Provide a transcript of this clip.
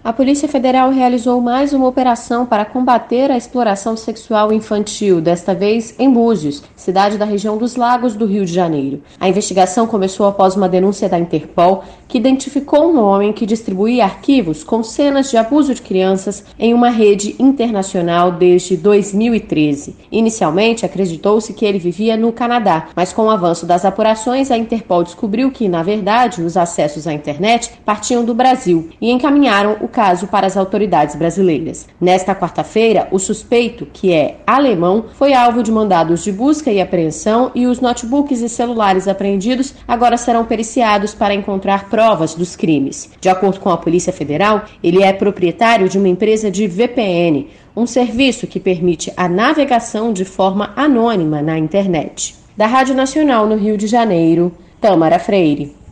A Polícia Federal realizou mais uma operação para combater a exploração sexual infantil, desta vez em Búzios, cidade da região dos Lagos do Rio de Janeiro. A investigação começou após uma denúncia da Interpol, que identificou um homem que distribuía arquivos com cenas de abuso de crianças em uma rede internacional desde 2013. Inicialmente, acreditou-se que ele vivia no Canadá, mas com o avanço das apurações, a Interpol descobriu que, na verdade, os acessos à internet partiam do Brasil e encaminharam o caso para as autoridades brasileiras. Nesta quarta-feira, o suspeito, que é alemão, foi alvo de mandados de busca e apreensão e os notebooks e celulares apreendidos agora serão periciados para encontrar provas dos crimes. De acordo com a Polícia Federal, ele é proprietário de uma empresa de VPN, um serviço que permite a navegação de forma anônima na internet. Da Rádio Nacional no Rio de Janeiro, Tâmara Freire.